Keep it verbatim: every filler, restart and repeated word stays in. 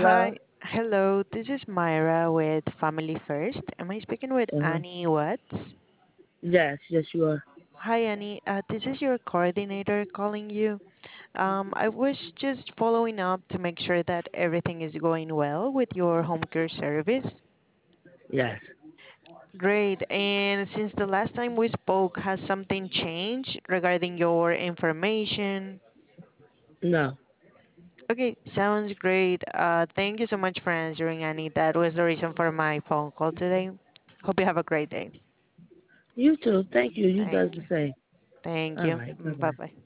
Hi, Hello? hello. This is Myra with Family First. Am I speaking with Uh-huh. Annie Watts? Yes, yes, you are. Hi, Annie. Uh, this is your coordinator calling you. Um, I was just following up to make sure that everything is going well with your home care service. Yes. Great. And since the last time we spoke, has something changed regarding your information? No. Okay, sounds great. Uh, thank you so much for answering, Annie. That was the reason for my phone call today. Hope you have a great day. You too. Thank you. You does Thank the you. same. Thank All you. right. Bye Bye-bye. bye.